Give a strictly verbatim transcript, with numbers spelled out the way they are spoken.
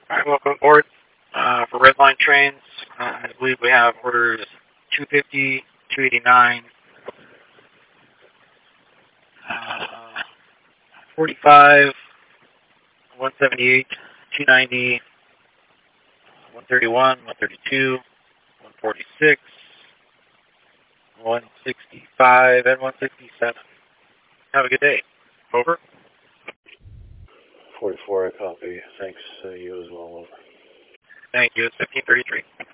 All right, welcome aboard. Uh, for Red Line trains, uh, I believe we have orders two fifty, two eighty-nine, uh, forty-five, one seventy-eight, two ninety, one thirty-one, one thirty-two, one forty-six, one sixty-five, and one sixty-seven. Have a good day. Over. forty-four, I copy. Thanks, uh, you as well. Over. Thank you. It's fifteen thirty-three.